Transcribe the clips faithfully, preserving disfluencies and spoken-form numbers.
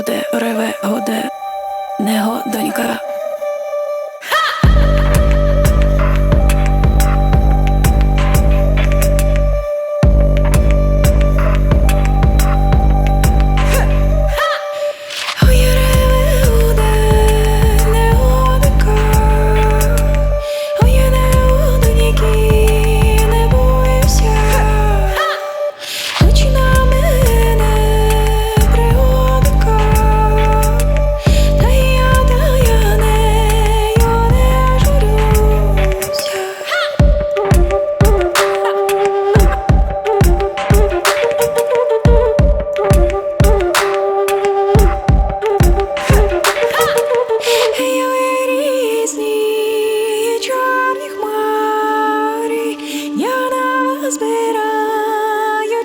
гуде, реве, гуде, него донька. Збираю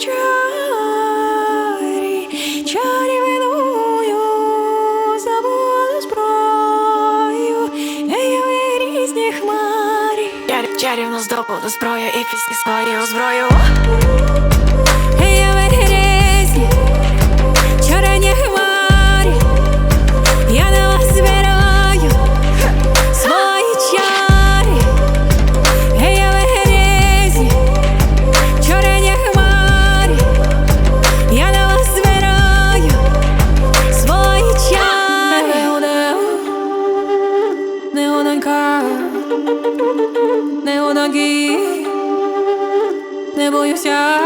чарі, чарі виную, забуду зброю, ей, різні хмарі. Чарів, чарівну здобуду зброю і пісні свої у зброю. Ей, різні, чорні хмарі, я на вас збираю свої чарі. Ей, різні, чорні хмарі, я на вас збираю свої чари. Него донька, него доньки, не боюся.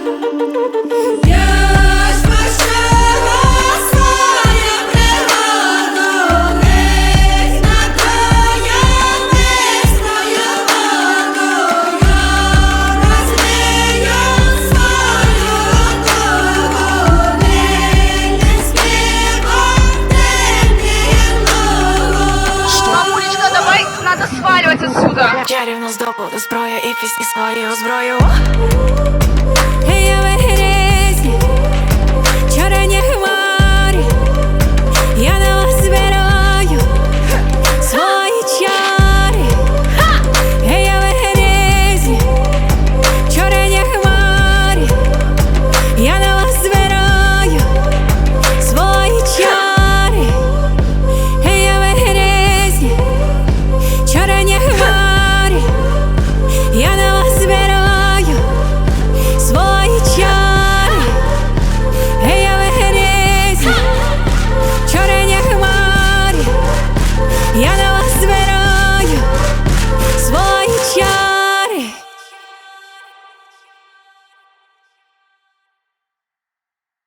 Мамулечка, давай, надо сваливать отсюда. Чарівну здобуду зброю і пісні свої у зброю. Ей, різні, чорні